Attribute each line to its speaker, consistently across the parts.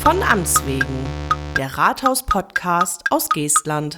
Speaker 1: Von Amts wegen, der Rathaus-Podcast aus Geestland.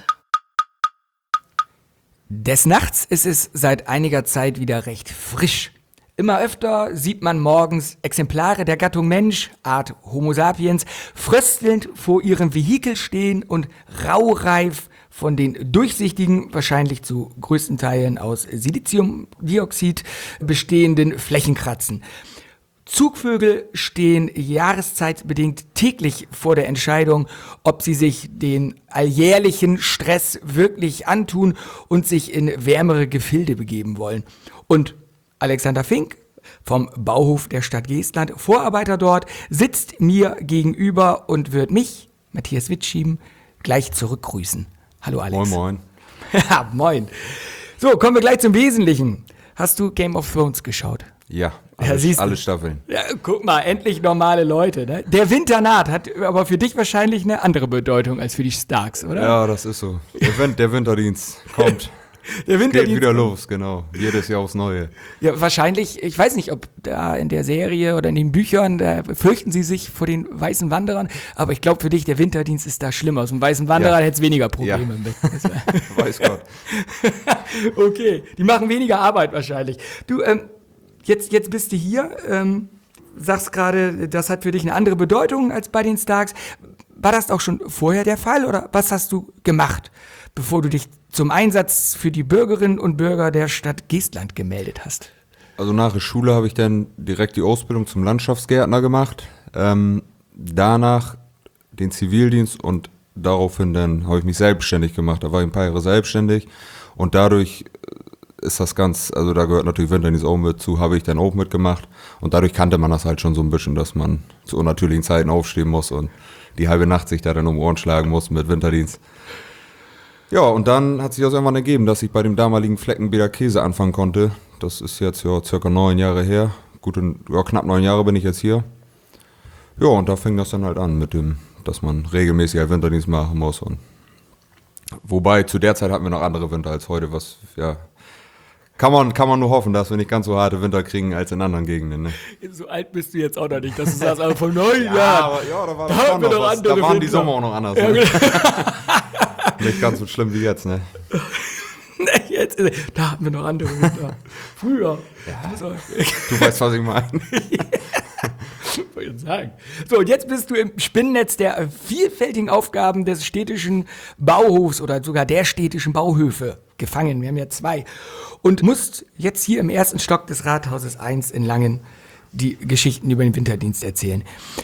Speaker 2: Des Nachts ist es seit einiger Zeit wieder recht frisch. Immer öfter sieht man morgens Exemplare der Gattung Mensch, Art Homo sapiens, fröstelnd vor ihrem Vehikel stehen und raureif von den durchsichtigen, wahrscheinlich zu größten Teilen aus Siliziumdioxid bestehenden Flächen kratzen. Zugvögel stehen jahreszeitbedingt täglich vor der Entscheidung, ob sie sich den alljährlichen Stress wirklich antun und sich in wärmere Gefilde begeben wollen. Und Alexander Fink vom Bauhof der Stadt Geestland, Vorarbeiter dort, sitzt mir gegenüber und wird mich, Matthias Wittschieben, gleich zurückgrüßen. Hallo Alex.
Speaker 3: Moin, moin.
Speaker 2: Ja, moin. So, kommen wir gleich zum Wesentlichen. Hast du Game of Thrones geschaut?
Speaker 3: Ja,
Speaker 2: siehst du.
Speaker 3: alle Staffeln.
Speaker 2: Ja, guck mal, endlich normale Leute. Ne? Der Winter naht, hat aber für dich wahrscheinlich eine andere Bedeutung als für die Starks, oder?
Speaker 3: Ja, das ist so. Der Winterdienst kommt.
Speaker 2: Der Winterdienst
Speaker 3: geht wieder los, genau. Jedes Jahr aufs Neue.
Speaker 2: Ja, wahrscheinlich, ich weiß nicht, ob da in der Serie oder in den Büchern, da fürchten sie sich vor den weißen Wanderern, aber ich glaube für dich, der Winterdienst ist da schlimmer. So ein weißen Wanderer hätte es weniger Probleme mit.
Speaker 3: Weiß Gott.
Speaker 2: Okay, die machen weniger Arbeit wahrscheinlich. Du, jetzt bist du hier, sagst gerade, das hat für dich eine andere Bedeutung als bei den Starks. War das auch schon vorher der Fall oder was hast du gemacht, bevor du dich zum Einsatz für die Bürgerinnen und Bürger der Stadt Geestland gemeldet hast?
Speaker 3: Also nach der Schule habe ich dann direkt die Ausbildung zum Landschaftsgärtner gemacht. Danach den Zivildienst und daraufhin dann habe ich mich selbstständig gemacht. Da war ich ein paar Jahre selbstständig und dadurch ist das ganz, also da gehört natürlich Winterdienst auch mit zu, habe ich dann auch mitgemacht und dadurch kannte man das halt schon so ein bisschen, dass man zu unnatürlichen Zeiten aufstehen muss und die halbe Nacht sich da dann um die Ohren schlagen muss mit Winterdienst. Ja, und dann hat sich das irgendwann ergeben, dass ich bei dem damaligen Fleckenbeder Käse anfangen konnte. Das ist jetzt ja circa 9 Jahre her. Knapp 9 Jahre bin ich jetzt hier. Ja, und da fing das dann halt an mit dem, dass man regelmäßig halt Winterdienst machen muss. Und wobei, zu der Zeit hatten wir noch andere Winter als heute, was, ja, kann man nur hoffen, dass wir nicht ganz so harte Winter kriegen als in anderen Gegenden. Ne?
Speaker 2: So alt bist du jetzt auch noch nicht, dass du sagst, aber vor 9 Jahren.
Speaker 3: Da war das noch was. Da waren die Sommer auch noch anders.
Speaker 2: Ja,
Speaker 3: ne? Nicht ganz so schlimm wie jetzt, ne?
Speaker 2: Jetzt, da hatten wir noch andere Winter. Früher.
Speaker 3: Ja. Du weißt, was ich meine.
Speaker 2: Wollte ich sagen. So, und jetzt bist du im Spinnennetz der vielfältigen Aufgaben des städtischen Bauhofs oder sogar der städtischen Bauhöfe gefangen. Wir haben ja 2. Und musst jetzt hier im ersten Stock des Rathauses 1 in Langen die Geschichten über den Winterdienst erzählen.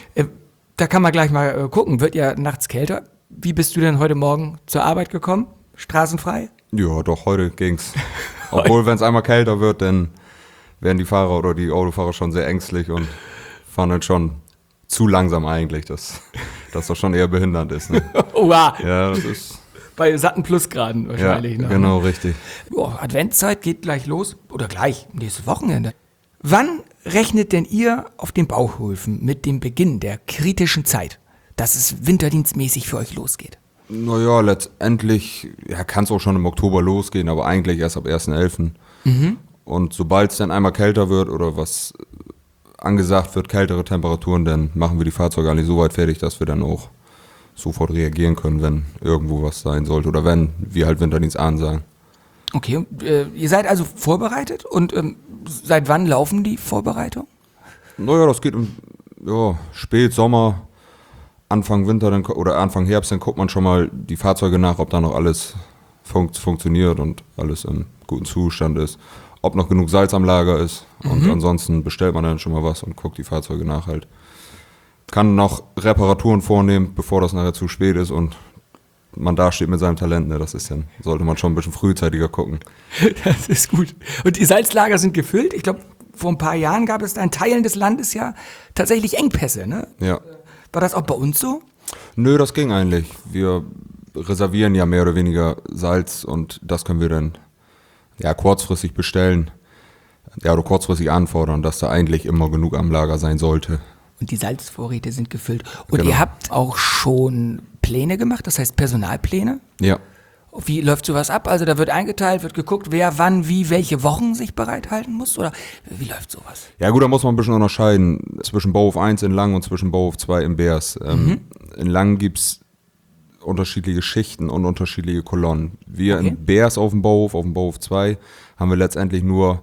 Speaker 2: Da kann man gleich mal gucken. Wird ja nachts kälter. Wie bist du denn heute Morgen zur Arbeit gekommen? Straßenfrei?
Speaker 3: Ja, doch, heute ging's. Obwohl, wenn es einmal kälter wird, dann werden die Fahrer oder die Autofahrer schon sehr ängstlich und fahren dann schon zu langsam eigentlich, dass das doch schon eher behindernd ist. Ne?
Speaker 2: Oha.
Speaker 3: Ja, das ist...
Speaker 2: Bei satten Plusgraden wahrscheinlich.
Speaker 3: Ja, genau, richtig.
Speaker 2: Adventszeit geht gleich los. Oder gleich, nächstes Wochenende. Wann rechnet denn ihr auf den Bauhöfen mit dem Beginn der kritischen Zeit, dass es winterdienstmäßig für euch losgeht?
Speaker 3: Naja, letztendlich kann es auch schon im Oktober losgehen, aber eigentlich erst ab 1.11. Und sobald es dann einmal kälter wird oder was angesagt wird, kältere Temperaturen, dann machen wir die Fahrzeuge eigentlich so weit fertig, dass wir dann auch sofort reagieren können, wenn irgendwo was sein sollte oder wenn wir halt Winterdienst ansagen.
Speaker 2: Okay, ihr seid also vorbereitet und seit wann laufen die Vorbereitungen?
Speaker 3: Naja, das geht im Spätsommer, Anfang Winter oder Anfang Herbst, dann guckt man schon mal die Fahrzeuge nach, ob da noch alles funktioniert und alles im guten Zustand ist, ob noch genug Salz am Lager ist und ansonsten bestellt man dann schon mal was und guckt die Fahrzeuge nach halt. Kann noch Reparaturen vornehmen, bevor das nachher zu spät ist und man da steht mit seinem Talent, ne? Das ist dann, sollte man schon ein bisschen frühzeitiger gucken.
Speaker 2: Das ist gut. Und die Salzlager sind gefüllt. Ich glaube, vor ein paar Jahren gab es da in Teilen des Landes ja tatsächlich Engpässe, ne?
Speaker 3: Ja.
Speaker 2: War das auch bei uns so?
Speaker 3: Nö, das ging eigentlich. Wir reservieren ja mehr oder weniger Salz und das können wir dann kurzfristig bestellen. Ja, oder kurzfristig anfordern, dass da eigentlich immer genug am Lager sein sollte.
Speaker 2: Und die Salzvorräte sind gefüllt. Und
Speaker 3: Genau.
Speaker 2: ihr habt auch schon Pläne gemacht, das heißt Personalpläne?
Speaker 3: Ja.
Speaker 2: Wie läuft sowas ab? Also da wird eingeteilt, wird geguckt, wer wann, wie, welche Wochen sich bereithalten muss? Oder wie läuft sowas?
Speaker 3: Ja gut, da muss man ein bisschen unterscheiden zwischen Bauhof 1 in Lang und zwischen Bauhof 2 in Beers. In Lang gibt es unterschiedliche Schichten und unterschiedliche Kolonnen. Wir in Beers auf dem Bauhof 2, haben wir letztendlich nur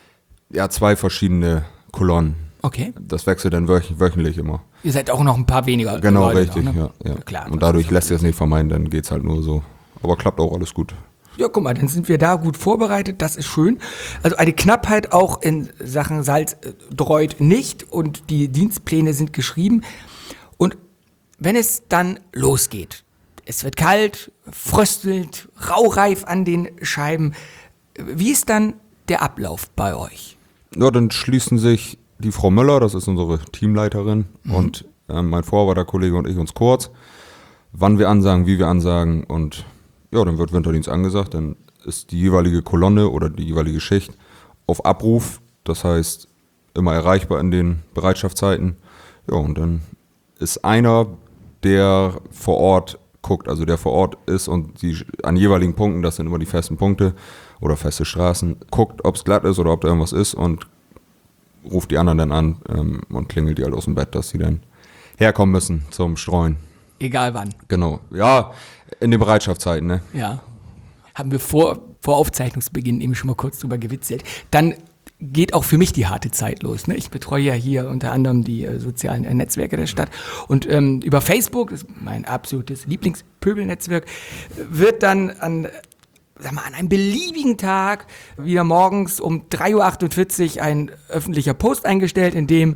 Speaker 3: 2 verschiedene Kolonnen.
Speaker 2: Okay.
Speaker 3: Das wechselt dann wöchentlich immer.
Speaker 2: Ihr seid auch noch ein paar weniger.
Speaker 3: Genau,
Speaker 2: Leute
Speaker 3: richtig,
Speaker 2: noch, ne?
Speaker 3: ja.
Speaker 2: Klar,
Speaker 3: und dadurch lässt sich das nicht vermeiden, dann geht es halt nur so. Aber klappt auch alles gut.
Speaker 2: Ja, guck mal, dann sind wir da gut vorbereitet, das ist schön. Also eine Knappheit auch in Sachen Salz dreut nicht und die Dienstpläne sind geschrieben. Und wenn es dann losgeht, es wird kalt, fröstelt, raureif an den Scheiben, wie ist dann der Ablauf bei euch?
Speaker 3: Ja, dann schließen sich die Frau Müller, das ist unsere Teamleiterin, und mein Vorarbeiterkollege und ich uns kurz, wann wir ansagen, wie wir ansagen, und ja, dann wird Winterdienst angesagt, dann ist die jeweilige Kolonne oder die jeweilige Schicht auf Abruf, das heißt immer erreichbar in den Bereitschaftszeiten. Ja, und dann ist einer, der vor Ort guckt, also der vor Ort ist und die an jeweiligen Punkten, das sind immer die festen Punkte oder feste Straßen, guckt, ob es glatt ist oder ob da irgendwas ist und ruft die anderen dann an und klingelt die halt aus dem Bett, dass sie dann herkommen müssen zum Streuen.
Speaker 2: Egal wann.
Speaker 3: Genau, ja, in den Bereitschaftszeiten, ne?
Speaker 2: Ja. Haben wir vor Aufzeichnungsbeginn eben schon mal kurz drüber gewitzelt. Dann geht auch für mich die harte Zeit los. Ne? Ich betreue ja hier unter anderem die sozialen Netzwerke der Stadt. Und über Facebook, das ist mein absolutes Lieblingspöbelnetzwerk, wird dann an einem beliebigen Tag wieder morgens um 3.48 Uhr ein öffentlicher Post eingestellt, in dem,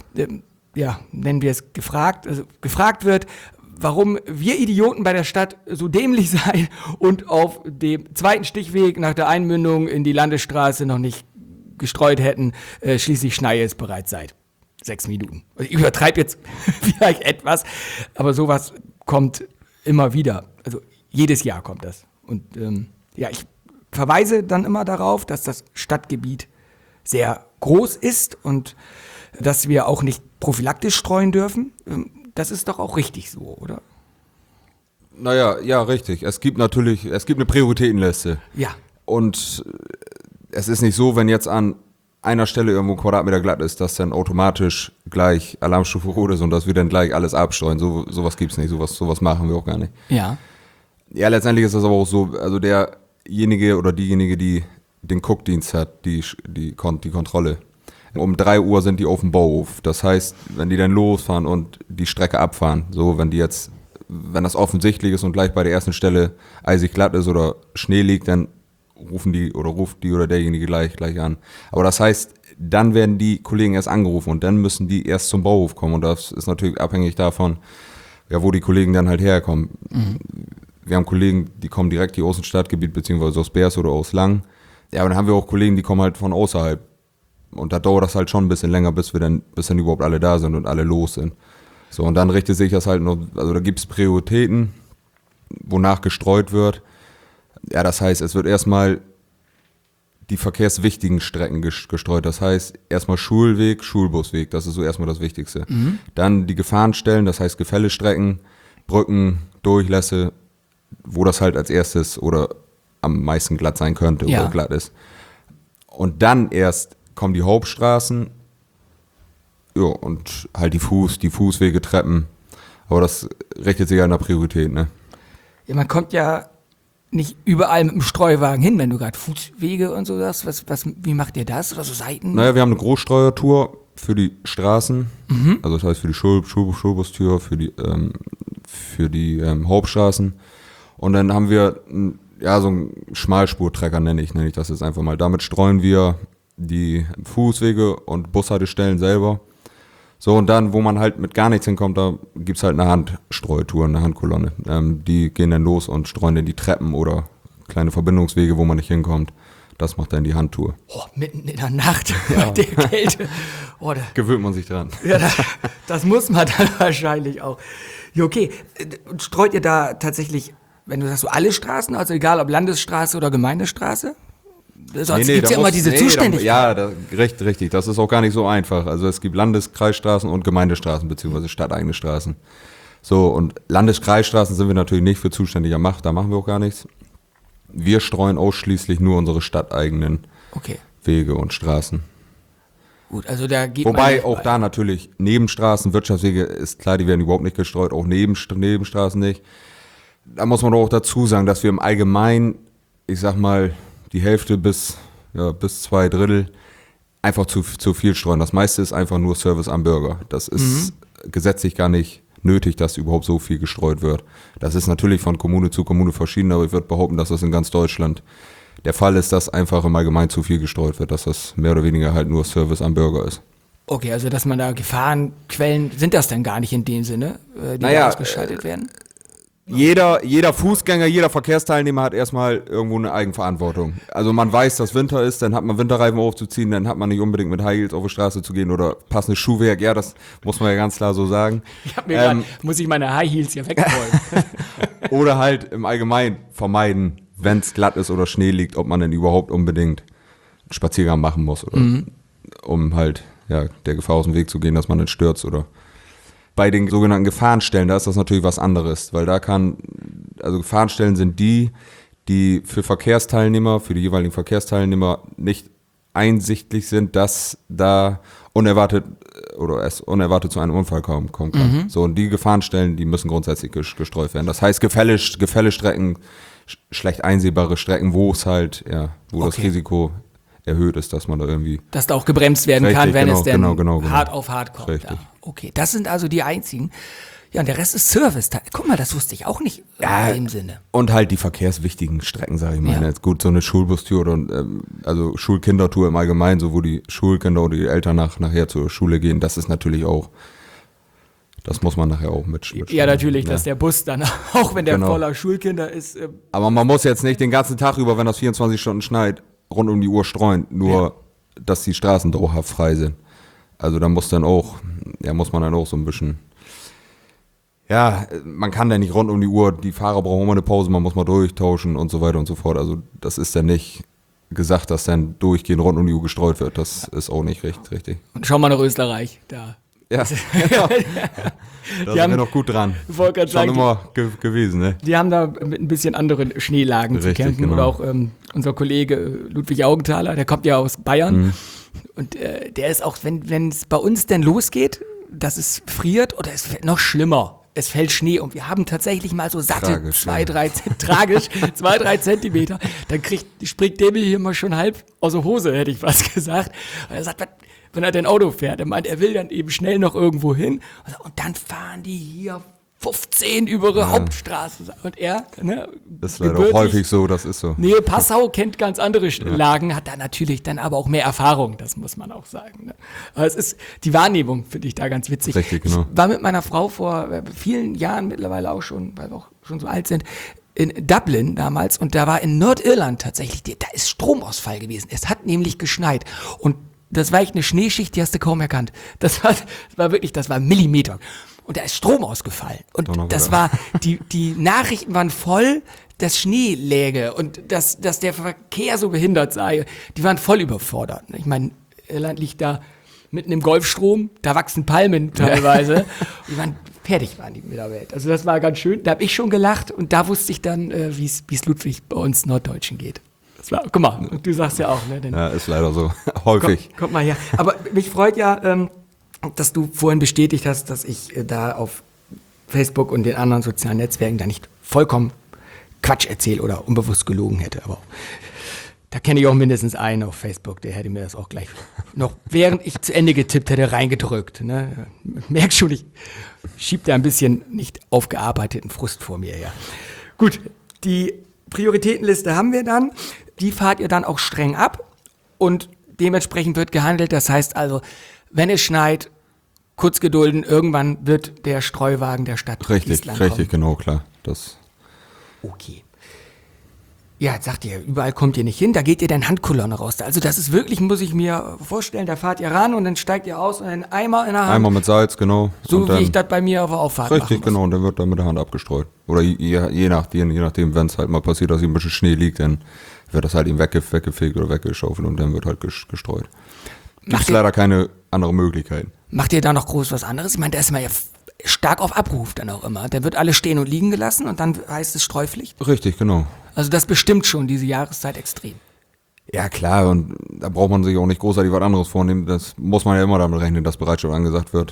Speaker 2: nennen wir es gefragt wird, warum wir Idioten bei der Stadt so dämlich seien und auf dem zweiten Stichweg nach der Einmündung in die Landesstraße noch nicht gestreut hätten, schließlich Schneie es bereits seit 6 Minuten. Also ich übertreibe jetzt vielleicht etwas, aber sowas kommt immer wieder. Also jedes Jahr kommt das. Und ich verweise dann immer darauf, dass das Stadtgebiet sehr groß ist und dass wir auch nicht prophylaktisch streuen dürfen. Das ist doch auch richtig so, oder?
Speaker 3: Naja, ja, richtig. Es gibt eine Prioritätenliste.
Speaker 2: Ja.
Speaker 3: Und es ist nicht so, wenn jetzt an einer Stelle irgendwo ein Quadratmeter glatt ist, dass dann automatisch gleich Alarmstufe rot ist und dass wir dann gleich alles abstreuen. Sowas gibt's nicht, sowas machen wir auch gar nicht.
Speaker 2: Ja.
Speaker 3: Ja, letztendlich ist das aber auch so, also derjenige oder diejenige, die den Guckdienst hat, die Kontrolle. Um 3 Uhr sind die auf dem Bauhof. Das heißt, wenn die dann losfahren und die Strecke abfahren, so wenn das offensichtlich ist und gleich bei der ersten Stelle eisig glatt ist oder Schnee liegt, dann ruft die oder derjenige gleich an. Aber das heißt, dann werden die Kollegen erst angerufen und dann müssen die erst zum Bauhof kommen. Und das ist natürlich abhängig davon, wo die Kollegen dann halt herkommen. Mhm. Wir haben Kollegen, die kommen direkt hier aus dem Stadtgebiet, beziehungsweise aus Beers oder aus Lang. Ja, aber dann haben wir auch Kollegen, die kommen halt von außerhalb. Und da dauert das halt schon ein bisschen länger, bis dann überhaupt alle da sind und alle los sind. So, und dann richtet sich das halt noch, also da gibt es Prioritäten, wonach gestreut wird. Ja, das heißt, es wird erstmal die verkehrswichtigen Strecken gestreut. Das heißt, erstmal Schulweg, Schulbusweg, das ist so erstmal das Wichtigste. Mhm. Dann die Gefahrenstellen, das heißt Gefällestrecken, Brücken, Durchlässe, wo das halt als erstes oder am meisten glatt sein könnte oder glatt ist. Und dann erst kommen die Hauptstraßen, ja, und halt die Fußwege, Treppen. Aber das richtet sich ja nach Priorität, ne?
Speaker 2: Ja, man kommt ja nicht überall mit dem Streuwagen hin, wenn du gerade Fußwege und so sagst. Wie macht ihr das? Oder so Seiten?
Speaker 3: Naja, wir haben eine Großstreuertour für die Straßen, also das heißt für die Schulbustür, für die Hauptstraßen. Und dann haben wir so einen Schmalspurtrecker, nenne ich das jetzt einfach mal. Damit streuen wir die Fußwege und Bushaltestellen selber. So, und dann, wo man halt mit gar nichts hinkommt, da gibt's halt eine Handstreutour, eine Handkolonne. Die gehen dann los und streuen dann die Treppen oder kleine Verbindungswege, wo man nicht hinkommt. Das macht dann die Handtour.
Speaker 2: Oh, mitten in der Nacht bei der Kälte. Oh,
Speaker 3: gewöhnt man sich dran.
Speaker 2: Ja, das muss man dann wahrscheinlich auch. Ja, okay. Streut ihr da tatsächlich, wenn du sagst, so alle Straßen, also egal ob Landesstraße oder Gemeindestraße? Sonst gibt es ja immer diese Zuständigkeit.
Speaker 3: Richtig. Das ist auch gar nicht so einfach. Also es gibt Landeskreisstraßen und Gemeindestraßen, beziehungsweise stadteigene Straßen. So, und Landeskreisstraßen sind wir natürlich nicht für zuständig. Da machen wir auch gar nichts. Wir streuen ausschließlich nur unsere stadteigenen
Speaker 2: Okay,
Speaker 3: Wege und Straßen.
Speaker 2: gut, also da geht
Speaker 3: Wobei
Speaker 2: man
Speaker 3: auch da natürlich Nebenstraßen, Wirtschaftswege, ist klar, die werden überhaupt nicht gestreut, auch Nebenstraßen nicht. Da muss man doch auch dazu sagen, dass wir im Allgemeinen, ich sag mal, die Hälfte bis 2/3 einfach zu viel streuen. Das meiste ist einfach nur Service am Bürger. Das ist gesetzlich gar nicht nötig, dass überhaupt so viel gestreut wird. Das ist natürlich von Kommune zu Kommune verschieden, aber ich würde behaupten, dass das in ganz Deutschland der Fall ist, dass einfach im Allgemeinen zu viel gestreut wird, dass das mehr oder weniger halt nur Service am Bürger ist.
Speaker 2: Okay, also dass man da Gefahrenquellen, sind das dann gar nicht in dem Sinne, die
Speaker 3: Naja,
Speaker 2: da ausgeschaltet werden?
Speaker 3: Jeder Fußgänger, jeder Verkehrsteilnehmer hat erstmal irgendwo eine Eigenverantwortung. Also man weiß, dass Winter ist, dann hat man Winterreifen aufzuziehen, dann hat man nicht unbedingt mit High Heels auf die Straße zu gehen oder passendes Schuhwerk, ja, das muss man ja ganz klar so sagen.
Speaker 2: Ich hab mir grad, muss ich meine High Heels hier wegräumen.
Speaker 3: Oder halt im Allgemeinen vermeiden, wenn es glatt ist oder Schnee liegt, ob man denn überhaupt unbedingt einen Spaziergang machen muss oder um halt der Gefahr aus dem Weg zu gehen, dass man nicht stürzt oder bei den sogenannten Gefahrenstellen, da ist das natürlich was anderes, weil also Gefahrenstellen sind die für Verkehrsteilnehmer, für die jeweiligen Verkehrsteilnehmer nicht einsichtlich sind, dass da es unerwartet zu einem Unfall kommen kann. So, und die Gefahrenstellen, die müssen grundsätzlich gestreut werden. Das heißt, Gefällestrecken, schlecht einsehbare Strecken, wo es halt, wo das Risiko erhöht ist, dass man da irgendwie...
Speaker 2: Dass da auch gebremst werden
Speaker 3: Richtig,
Speaker 2: kann, wenn
Speaker 3: genau,
Speaker 2: es denn
Speaker 3: genau.
Speaker 2: hart auf hart kommt.
Speaker 3: Richtig.
Speaker 2: Ja, okay, das sind also die einzigen. Ja, und der Rest ist Service. Guck mal, das wusste ich auch nicht in dem Sinne.
Speaker 3: Und halt die verkehrswichtigen Strecken, sage ich mal.
Speaker 2: Ja.
Speaker 3: Jetzt gut, so eine Schulbustür oder also Schulkindertour im Allgemeinen, so wo die Schulkinder oder die Eltern nachher zur Schule gehen, das ist natürlich auch, das muss man nachher auch mit
Speaker 2: Ja, natürlich, dass der Bus dann, auch wenn der voller Schulkinder ist.
Speaker 3: Aber man muss jetzt nicht den ganzen Tag über, wenn das 24 Stunden schneit, rund um die Uhr streuen, nur dass die Straßen dauerhaft frei sind. Also da muss man dann auch so ein bisschen, man kann ja nicht rund um die Uhr, die Fahrer brauchen immer eine Pause, man muss mal durchtauschen und so weiter und so fort. Also das ist dann nicht gesagt, dass dann durchgehend rund um die Uhr gestreut wird. Das ist auch nicht richtig.
Speaker 2: Und schau mal nach Österreich, da.
Speaker 3: Ja, genau. Da sind wir noch gut dran.
Speaker 2: Ich wollte gerade sagen,
Speaker 3: schon immer gewesen, ne?
Speaker 2: Die haben da mit ein bisschen anderen Schneelagen zu kämpfen.
Speaker 3: Genau.
Speaker 2: Oder auch unser Kollege Ludwig Augenthaler, der kommt ja aus Bayern. Und der ist auch, wenn es bei uns denn losgeht, dass es friert oder es wird noch schlimmer. Es fällt Schnee und wir haben tatsächlich mal so satte
Speaker 3: Tragisch,
Speaker 2: 2-3 Zentimeter. Dann springt der mir hier mal schon halb aus der Hose, hätte ich fast gesagt. Und er sagt, wenn er dein Auto fährt, er meint, er will dann eben schnell noch irgendwo hin. Und dann fahren die hier 15 über ihre Hauptstraße. Und er,
Speaker 3: Das ist leider auch häufig so, das ist so.
Speaker 2: Nee, Passau kennt ganz andere Lagen, hat da natürlich dann aber auch mehr Erfahrung, das muss man auch sagen. Ne? Aber es ist die Wahrnehmung, finde ich da ganz witzig.
Speaker 3: Richtig, genau.
Speaker 2: Ich war mit meiner Frau vor vielen Jahren mittlerweile auch schon, weil wir auch schon so alt sind, in Dublin damals und da war in Nordirland tatsächlich, da ist Stromausfall gewesen. Es hat nämlich geschneit und das war echt eine Schneeschicht, die hast du kaum erkannt. Das war Millimeter. Und da ist Strom ausgefallen. Und das war, die Nachrichten waren voll, dass Schnee läge und dass der Verkehr so behindert sei. Die waren voll überfordert. Ich meine, Irland liegt da mitten im Golfstrom, da wachsen Palmen teilweise. Und fertig waren die mit der Welt. Also das war ganz schön. Da habe ich schon gelacht und da wusste ich dann, wie es Ludwig bei uns Norddeutschen geht. Guck mal, du sagst ja auch, ne?
Speaker 3: Ja, ist leider so. Häufig.
Speaker 2: Kommt mal her. Aber mich freut ja, dass du vorhin bestätigt hast, dass ich da auf Facebook und den anderen sozialen Netzwerken da nicht vollkommen Quatsch erzähle oder unbewusst gelogen hätte. Aber da kenne ich auch mindestens einen auf Facebook, der hätte mir das auch gleich noch, während ich zu Ende getippt hätte, reingedrückt. Ne? Merk schon, ich schieb da ein bisschen nicht aufgearbeiteten Frust vor mir her. Gut, die Prioritätenliste haben wir dann. Die fahrt ihr dann auch streng ab und dementsprechend wird gehandelt. Das heißt also, wenn es schneit, kurz gedulden, irgendwann wird der Streuwagen der Stadt Island kommen.
Speaker 3: Richtig, genau, klar.
Speaker 2: Okay. Ja, jetzt sagt ihr, überall kommt ihr nicht hin, da geht ihr dann Handkolonne raus. Also das ist wirklich, muss ich mir vorstellen, da fahrt ihr ran und dann steigt ihr aus und einen Eimer in der Hand.
Speaker 3: Einmal mit Salz, genau.
Speaker 2: So
Speaker 3: und
Speaker 2: wie ich das bei mir auf der Auffahrt mache.
Speaker 3: Richtig, genau, und dann wird dann mit der Hand abgestreut. Oder je nachdem, wenn es halt mal passiert, dass hier ein bisschen Schnee liegt, dann wird das halt eben weggefegt oder weggeschaufelt und dann wird halt gestreut. Gibt es leider keine andere Möglichkeit.
Speaker 2: Macht ihr da noch groß was anderes? Ich meine, da ist man ja stark auf Abruf dann auch immer. Da wird alles stehen und liegen gelassen und dann heißt es Streupflicht.
Speaker 3: Richtig, genau.
Speaker 2: Also das bestimmt schon diese Jahreszeit extrem.
Speaker 3: Ja, klar, und da braucht man sich auch nicht großartig was anderes vornehmen. Das muss man ja immer damit rechnen, dass Bereitschaft angesagt wird.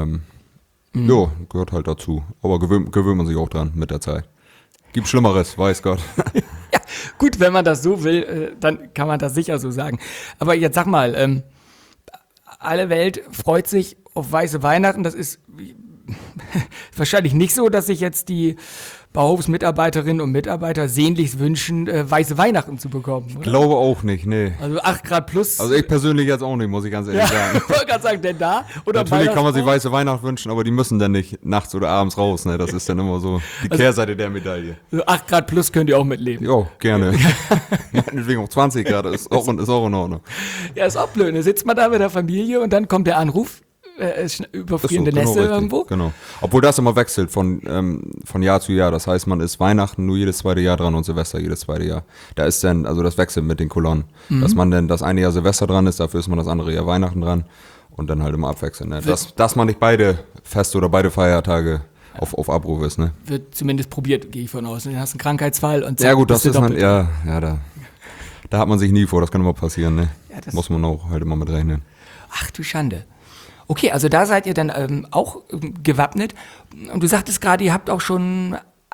Speaker 3: Jo, gehört halt dazu. Aber gewöhnt man sich auch dran mit der Zeit. Gibt Schlimmeres, weiß Gott.
Speaker 2: Ja, gut, wenn man das so will, dann kann man das sicher so sagen. Aber jetzt sag mal, alle Welt freut sich auf weiße Weihnachten. Das ist wahrscheinlich nicht so, dass sich jetzt die Bauhofsmitarbeiterinnen und Mitarbeiter sehnlichst wünschen, weiße Weihnachten zu bekommen, oder?
Speaker 3: Glaube auch nicht, nee.
Speaker 2: Also 8 Grad plus.
Speaker 3: Also ich persönlich jetzt auch nicht, muss ich ganz ehrlich sagen.
Speaker 2: Ich wollte gerade sagen, denn da? Oder
Speaker 3: Natürlich kann man sich
Speaker 2: Weihnachtsbaum?
Speaker 3: weiße Weihnachten wünschen, aber die müssen dann nicht nachts oder abends raus, ne? Das ist dann immer so die Kehrseite der Medaille.
Speaker 2: Also 8 Grad plus könnt ihr auch mitleben.
Speaker 3: Jo, gerne. Meinetwegen auch 20 Grad, ist auch in Ordnung.
Speaker 2: Ja, ist auch blöd. Da sitzt man da mit der Familie und dann kommt der Anruf, überfrierende
Speaker 3: Ist so,
Speaker 2: Nässe
Speaker 3: richtig,
Speaker 2: irgendwo.
Speaker 3: Genau. Obwohl das immer wechselt von Jahr zu Jahr. Das heißt, man ist Weihnachten nur jedes zweite Jahr dran und Silvester jedes zweite Jahr. Da ist dann, also das wechselt mit den Kolonnen. Dass man dann das eine Jahr Silvester dran ist, dafür ist man das andere Jahr Weihnachten dran und dann halt immer abwechseln. Ne? Dass man nicht beide Feste oder beide Feiertage auf Abruf ist. Ne?
Speaker 2: Wird zumindest probiert, gehe ich von aus. Du hast einen Krankheitsfall und
Speaker 3: Ja gut, das
Speaker 2: bist
Speaker 3: ist
Speaker 2: du
Speaker 3: man,
Speaker 2: doppelt.
Speaker 3: da hat man sich nie vor, das kann immer passieren. Ne?
Speaker 2: Ja, das-
Speaker 3: Muss man auch halt immer mit rechnen.
Speaker 2: Ach du Schande. Okay, also da seid ihr dann auch gewappnet. Und du sagtest gerade, ihr habt auch schon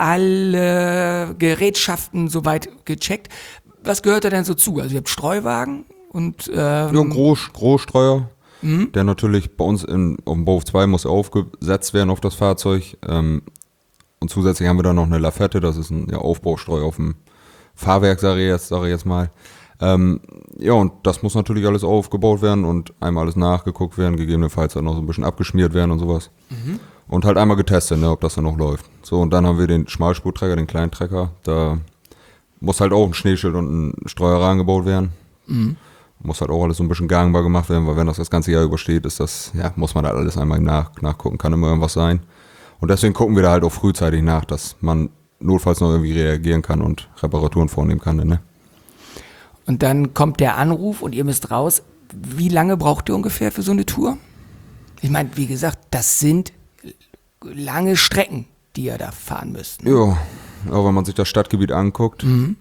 Speaker 2: alle Gerätschaften soweit gecheckt. Was gehört da denn so zu? Also ihr habt Streuwagen und
Speaker 3: Ja, Großstreuer, der natürlich bei uns auf dem Bauhof 2 muss aufgesetzt werden auf das Fahrzeug. Und zusätzlich haben wir dann noch eine Lafette, das ist ein Aufbaustreu auf dem Fahrwerk, sage ich jetzt mal. Ja, und das muss natürlich alles aufgebaut werden und einmal alles nachgeguckt werden, gegebenenfalls halt noch so ein bisschen abgeschmiert werden und sowas. Und halt einmal getestet, ne, ob das dann noch läuft. So, und dann haben wir den Schmalspurtrecker, den kleinen Trecker, da muss halt auch ein Schneeschild und ein Streuer rangebaut werden. Muss halt auch alles so ein bisschen gangbar gemacht werden, weil wenn das ganze Jahr übersteht, ist das, ja, muss man halt alles einmal nachgucken, kann immer irgendwas sein. Und deswegen gucken wir da halt auch frühzeitig nach, dass man notfalls noch irgendwie reagieren kann und Reparaturen vornehmen kann, ne?
Speaker 2: Und dann kommt der Anruf und ihr müsst raus. Wie lange braucht ihr ungefähr für so eine Tour? Ich meine, wie gesagt, das sind lange Strecken, die ihr da fahren müsst. Ne?
Speaker 3: Ja, aber wenn man sich das Stadtgebiet anguckt,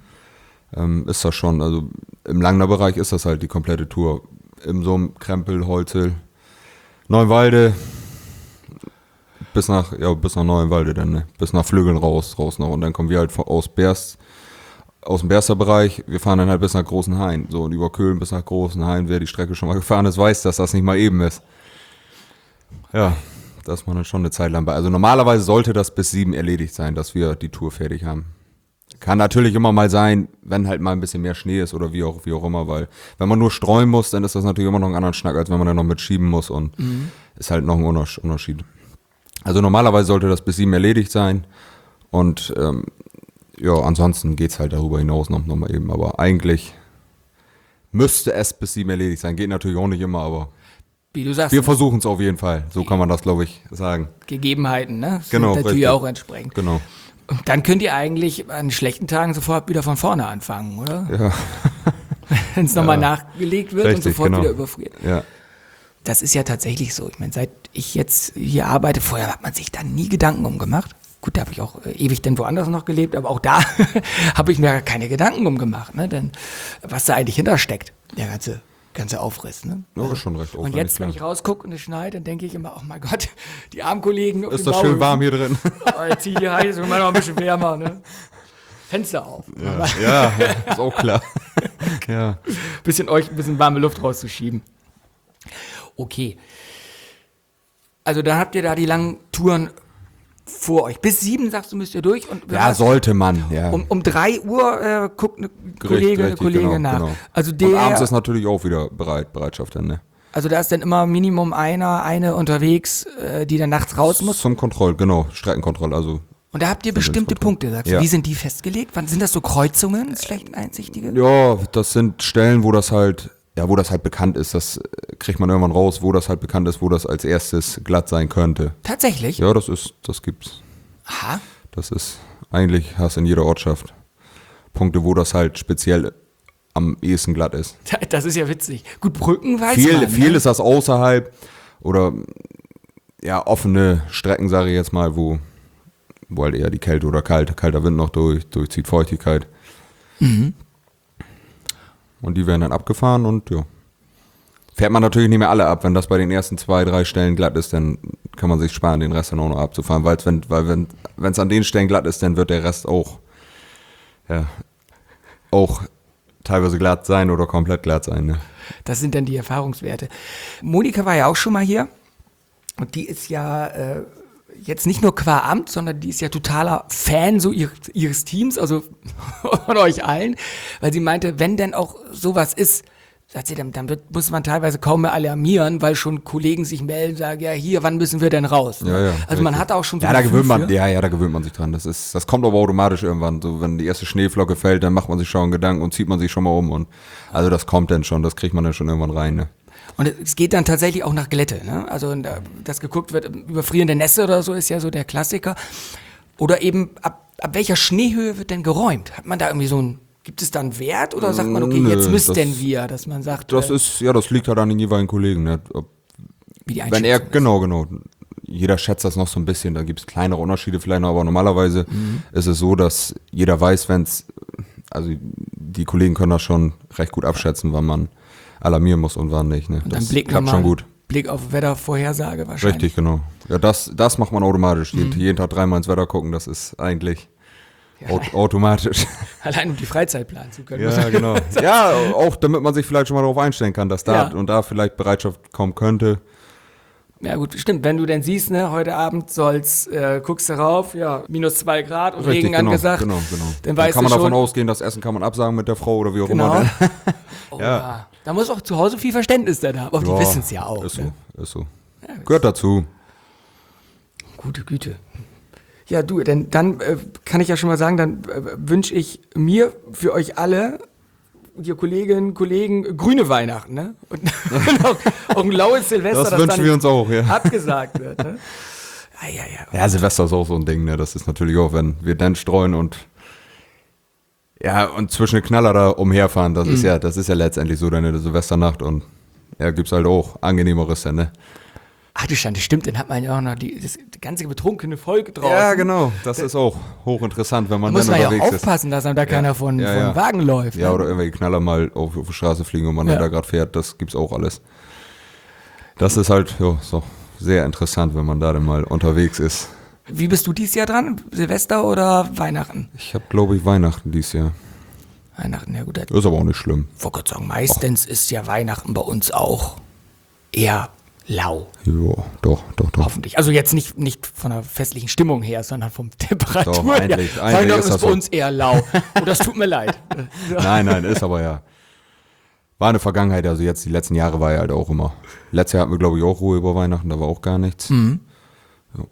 Speaker 3: ist das schon, also im Langner-Bereich ist das halt die komplette Tour. Im Summ, Krempel, Holzel, Neuenwalde, bis nach Neuenwalde dann, ne? Bis nach Flügeln raus noch. Und dann kommen wir halt aus dem Berster-Bereich, wir fahren dann halt bis nach Großenhain. So, und über Köln bis nach Großenhain, wer die Strecke schon mal gefahren ist, weiß, dass das nicht mal eben ist. Ja, das ist man dann schon eine Zeit lang bei. Also normalerweise sollte das bis 7 erledigt sein, dass wir die Tour fertig haben. Kann natürlich immer mal sein, wenn halt mal ein bisschen mehr Schnee ist oder wie auch immer, weil wenn man nur streuen muss, dann ist das natürlich immer noch ein anderer Schnack, als wenn man dann noch mitschieben muss und ist halt noch ein Unterschied. Also normalerweise sollte das bis 7 erledigt sein und ja, ansonsten geht's halt darüber hinaus noch mal eben, aber eigentlich müsste es bis 7 erledigt sein. Geht natürlich auch nicht immer, aber
Speaker 2: Wie du sagst,
Speaker 3: wir versuchen es auf jeden Fall. So kann man das, glaube ich, sagen.
Speaker 2: Gegebenheiten, ne? Sind
Speaker 3: Genau,
Speaker 2: natürlich
Speaker 3: richtig.
Speaker 2: auch entsprechend.
Speaker 3: Genau.
Speaker 2: Und dann könnt ihr eigentlich an schlechten Tagen sofort wieder von vorne anfangen, oder?
Speaker 3: Ja,
Speaker 2: Wenn es nochmal nachgelegt wird und
Speaker 3: richtig,
Speaker 2: sofort
Speaker 3: genau.
Speaker 2: wieder überfriert.
Speaker 3: Ja.
Speaker 2: Das ist ja tatsächlich so. Ich meine, seit ich jetzt hier arbeite, vorher hat man sich da nie Gedanken umgemacht. Gut, da habe ich auch ewig denn woanders noch gelebt, aber auch da habe ich mir keine Gedanken umgemacht, ne? Denn was da eigentlich hintersteckt, der ganze Aufriss, ne?
Speaker 3: Das ist schon recht
Speaker 2: Und jetzt, wenn ich raauskomme und es schneit, dann denke ich immer, oh mein Gott, die armen Kollegen.
Speaker 3: Ist das schön warm hier drin?
Speaker 2: Jetzt hier heiß, wir machen noch ein bisschen wärmer, ne? Fenster auf.
Speaker 3: Ja, ist auch klar. Ja.
Speaker 2: Ein bisschen warme Luft rauszuschieben. Okay. Also dann habt ihr da die langen Touren vor euch. Bis 7, sagst du, müsst ihr durch. Und
Speaker 3: Ja, sollte man, ja.
Speaker 2: um 3 Uhr guckt eine Kollegin
Speaker 3: genau,
Speaker 2: nach.
Speaker 3: Genau.
Speaker 2: Also
Speaker 3: Und abends ist natürlich auch wieder Bereitschaft dann, ne?
Speaker 2: also da ist dann immer Minimum eine unterwegs, die dann nachts raus muss.
Speaker 3: Zum Streckenkontrolle, also.
Speaker 2: Und da habt ihr bestimmte Punkte, sagst du.
Speaker 3: Ja.
Speaker 2: Wie sind die festgelegt? Wann sind das so Kreuzungen, schlecht einsichtige?
Speaker 3: Ja, das sind Stellen, wo das halt bekannt ist. Das kriegt man irgendwann raus, wo das halt bekannt ist, wo das als erstes glatt sein könnte.
Speaker 2: Tatsächlich?
Speaker 3: Ja, das gibt's.
Speaker 2: Aha.
Speaker 3: Das ist, eigentlich hast du in jeder Ortschaft Punkte, wo das halt speziell am ehesten glatt ist.
Speaker 2: Das ist ja witzig. Gut, Brücken weiß
Speaker 3: Viel
Speaker 2: man.
Speaker 3: viel
Speaker 2: Ne?
Speaker 3: ist das außerhalb oder offene Strecken, sage ich jetzt mal, wo halt eher die Kälte oder kalter Wind noch durchzieht, Feuchtigkeit. Und die werden dann abgefahren und ja. Fährt man natürlich nicht mehr alle ab. Wenn das bei den ersten 2, 3 Stellen glatt ist, dann kann man sich sparen, den Rest dann auch noch abzufahren. Weil wenn es an den Stellen glatt ist, dann wird der Rest auch teilweise glatt sein oder komplett glatt sein. Ne?
Speaker 2: Das sind dann die Erfahrungswerte. Monika war ja auch schon mal hier und die ist ja jetzt nicht nur qua Amt, sondern die ist ja totaler Fan so ihres Teams, also von euch allen, weil sie meinte, wenn denn auch sowas ist, sagt sie, dann muss man teilweise kaum mehr alarmieren, weil schon Kollegen sich melden, sagen, ja hier, wann müssen wir denn raus? Ne? Ja, also man hat auch schon so
Speaker 3: da gewöhnt man sich dran. Das kommt aber automatisch irgendwann. So, wenn die erste Schneeflocke fällt, dann macht man sich schon Gedanken und zieht man sich schon mal um. Und also das kommt dann schon, das kriegt man dann schon irgendwann rein. Ne?
Speaker 2: Und es geht dann tatsächlich auch nach Glätte. Ne? Also dass geguckt wird, überfrierende Nässe oder so ist ja so der Klassiker. Oder eben, ab welcher Schneehöhe wird denn geräumt? Hat man da irgendwie gibt es da einen Wert oder sagt man, okay, jetzt müssten wir, dass man sagt...
Speaker 3: Das liegt halt an den jeweiligen Kollegen. Ne?
Speaker 2: Wie die Einschätzung ist.
Speaker 3: Genau. Jeder schätzt das noch so ein bisschen, da gibt es kleinere Unterschiede vielleicht noch, aber normalerweise ist es so, dass jeder weiß, also die Kollegen können das schon recht gut abschätzen, wann man alarmieren muss und wann nicht. Ne?
Speaker 2: Und dann klappt schon gut. Blick auf Wettervorhersage wahrscheinlich.
Speaker 3: Richtig, genau. Ja, das macht man automatisch. Jeden Tag 3-mal ins Wetter gucken, das ist eigentlich... automatisch.
Speaker 2: Allein um die Freizeit planen zu können.
Speaker 3: Ja, genau. Ja, auch damit man sich vielleicht schon mal darauf einstellen kann, dass da und da vielleicht Bereitschaft kommen könnte.
Speaker 2: Ja gut, stimmt. Wenn du denn siehst, ne, heute Abend guckst du rauf, -2 Grad und Regen angesagt.
Speaker 3: Genau.
Speaker 2: Dann weißt
Speaker 3: kann man
Speaker 2: du
Speaker 3: davon
Speaker 2: schon,
Speaker 3: ausgehen, das Essen kann man absagen mit der Frau oder wie auch
Speaker 2: genau.
Speaker 3: immer.
Speaker 2: Ja. Da muss auch zu Hause viel Verständnis da haben. Aber die wissen es ja auch.
Speaker 3: Ist
Speaker 2: ne?
Speaker 3: so. Ja, gehört dazu.
Speaker 2: Gute Güte. Ja, du, denn dann kann ich ja schon mal sagen, dann wünsche ich mir für euch alle, ihr Kolleginnen, Kollegen, grüne Weihnachten, ne? Und auch ein laues Silvester,
Speaker 3: das wünschen wir uns auch, ja.
Speaker 2: Abgesagt wird, ne?
Speaker 3: Ja, Silvester ist auch so ein Ding, ne? Das ist natürlich auch, wenn wir dann streuen und zwischen den Knaller da umherfahren, das ist ja letztendlich so deine Silvesternacht und gibt's halt auch angenehmeres, ne?
Speaker 2: Ach du Schande, stimmt, dann hat man ja auch noch das ganze betrunkene Volk draußen.
Speaker 3: Ja, genau, das ist auch hochinteressant, wenn man
Speaker 2: dann
Speaker 3: unterwegs ist.
Speaker 2: Da muss man ja auch aufpassen, dass da keiner von Wagen läuft.
Speaker 3: Ja,
Speaker 2: ne?
Speaker 3: Oder irgendwelche Knaller mal auf die Straße fliegen und man dann da gerade fährt, das gibt's auch alles. Das ist halt so sehr interessant, wenn man da dann mal unterwegs ist.
Speaker 2: Wie bist du dieses Jahr dran? Silvester oder Weihnachten?
Speaker 3: Ich habe, glaube ich, Weihnachten dieses Jahr.
Speaker 2: Weihnachten, ja gut.
Speaker 3: Ist aber auch nicht schlimm.
Speaker 2: Ich wollte gerade sagen, meistens ist ja Weihnachten bei uns auch eher lau.
Speaker 3: Ja, doch.
Speaker 2: Hoffentlich. Also jetzt nicht von der festlichen Stimmung her, sondern vom Temperatur
Speaker 3: doch, eigentlich,
Speaker 2: her. Weihnachten ist bei uns eher lau. Und das tut mir leid.
Speaker 3: Nein, ist aber ja. War eine Vergangenheit, also jetzt die letzten Jahre war ja halt auch immer. Letztes Jahr hatten wir, glaube ich, auch Ruhe über Weihnachten, da war auch gar nichts.
Speaker 2: Mhm. Ja.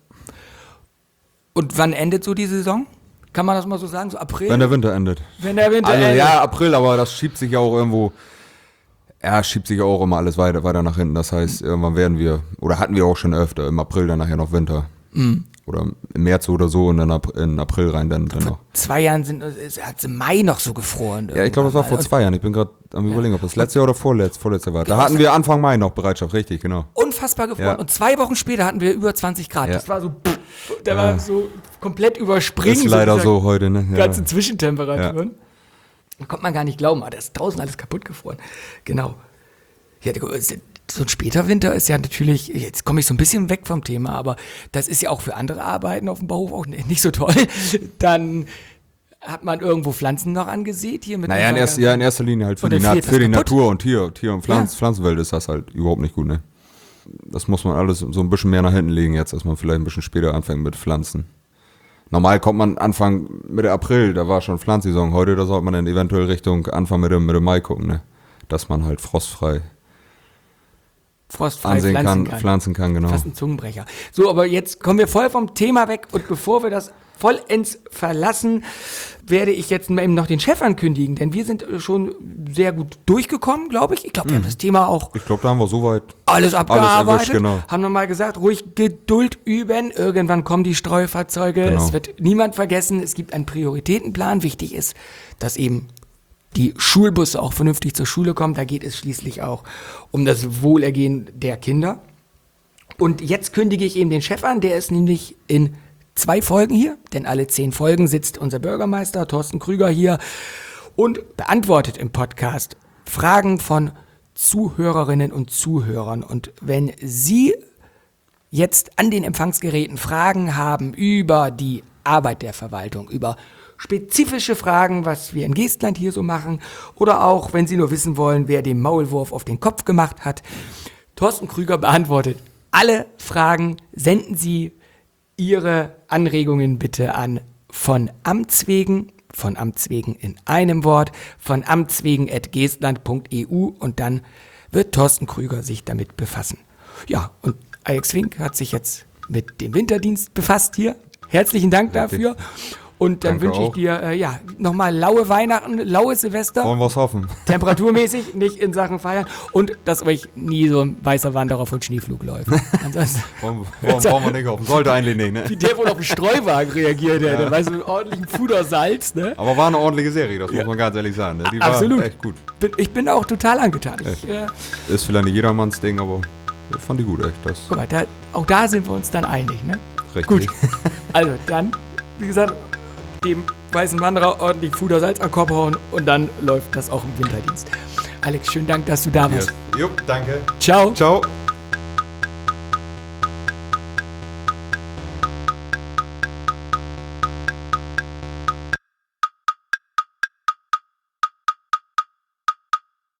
Speaker 2: Und wann endet so die Saison? Kann man das mal so sagen? So April?
Speaker 3: Wenn der Winter endet.
Speaker 2: Endet.
Speaker 3: Ja, April, aber das schiebt sich ja auch irgendwo. Ja, schiebt sich auch immer alles weiter nach hinten. Das heißt, irgendwann hatten wir auch schon öfter, im April dann nachher noch Winter. Mhm. Oder im März oder so und dann in April rein dann noch.
Speaker 2: Vor 2 Jahren hat es im Mai noch so gefroren.
Speaker 3: Ja, ich glaube, das war vor 2 Jahren. Ich bin gerade am Überlegen, ob das letztes Jahr oder vorletztes war. Da hatten wir Anfang Mai noch Bereitschaft, richtig, genau.
Speaker 2: Unfassbar gefroren. Ja. Und 2 Wochen später hatten wir über 20 Grad. Ja. Das war so, war so komplett überspringen.
Speaker 3: Ist leider so heute, ne?
Speaker 2: Ja. Ganze Zwischentemperaturen. Ja. Da kommt man gar nicht glauben, da ist draußen alles kaputt gefroren. Genau. Ja, so ein später Winter ist ja natürlich, jetzt komme ich so ein bisschen weg vom Thema, aber das ist ja auch für andere Arbeiten auf dem Bauhof auch nicht so toll. Dann hat man irgendwo Pflanzen noch angesät hier mit.
Speaker 3: Naja, in erster Linie halt für die Natur und Tier und Pflanzenwelt ist das halt überhaupt nicht gut, ne? Das muss man alles so ein bisschen mehr nach hinten legen jetzt, dass man vielleicht ein bisschen später anfängt mit Pflanzen. Normal kommt man Anfang Mitte April, da war schon Pflanzsaison. Heute, da sollte man dann eventuell Richtung Anfang Mitte Mai gucken, ne? Dass man halt frostfrei pflanzen kann, genau.
Speaker 2: Fast ein Zungenbrecher. So, aber jetzt kommen wir voll vom Thema weg und bevor wir das vollends verlassen, werde ich jetzt eben noch den Chef ankündigen, denn wir sind schon sehr gut durchgekommen, glaube ich. Ich glaube, wir haben das Thema auch.
Speaker 3: Ich glaube, da haben wir soweit
Speaker 2: alles abgearbeitet.
Speaker 3: Erwischt, genau.
Speaker 2: Haben wir mal gesagt, ruhig Geduld üben. Irgendwann kommen die Streufahrzeuge. Genau. Es wird niemand vergessen. Es gibt einen Prioritätenplan. Wichtig ist, dass eben die Schulbusse auch vernünftig zur Schule kommen. Da geht es schließlich auch um das Wohlergehen der Kinder. Und jetzt kündige ich eben den Chef an, der ist nämlich in 2 Folgen hier, denn alle 10 Folgen sitzt unser Bürgermeister Thorsten Krüger hier und beantwortet im Podcast Fragen von Zuhörerinnen und Zuhörern. Und wenn Sie jetzt an den Empfangsgeräten Fragen haben über die Arbeit der Verwaltung, über spezifische Fragen, was wir in Geestland hier so machen, oder auch, wenn Sie nur wissen wollen, wer den Maulwurf auf den Kopf gemacht hat, Thorsten Krüger beantwortet alle Fragen. Senden Sie Ihre Anregungen bitte an von Amts wegen in einem Wort, von amtswegen@geestland.eu und dann wird Thorsten Krüger sich damit befassen. Ja, und Alex Fink hat sich jetzt mit dem Winterdienst befasst hier. Herzlichen Dank dafür. Und dann wünsche ich dir nochmal laue Weihnachten, laues Silvester.
Speaker 3: Wollen wir es hoffen.
Speaker 2: Temperaturmäßig, nicht in Sachen Feiern. Und dass euch nie so ein weißer Wanderer von Schneeflug läuft. Ansonsten
Speaker 3: Wollen wir nicht hoffen. Sollte eigentlich nicht, ne?
Speaker 2: wie der wohl auf den Streuwagen reagiert hätte. Weißt du, mit ordentlichem Fudersalz, ne?
Speaker 3: Aber war eine ordentliche Serie, das muss man ganz ehrlich sagen. Ne? Die
Speaker 2: Absolut.
Speaker 3: war echt gut.
Speaker 2: Ich bin auch total angetan.
Speaker 3: Ist vielleicht nicht jedermanns Ding, aber ich fand die gut, echt.
Speaker 2: Guck mal, auch da sind wir uns dann einig, ne?
Speaker 3: Richtig.
Speaker 2: Gut. Also dann, wie gesagt, dem weißen Wanderer ordentlich Fudersalz an den Kopf hauen und dann läuft das auch im Winterdienst. Alex, schönen Dank, dass du da warst.
Speaker 3: Yes. Jupp, danke.
Speaker 2: Ciao.
Speaker 3: Ciao.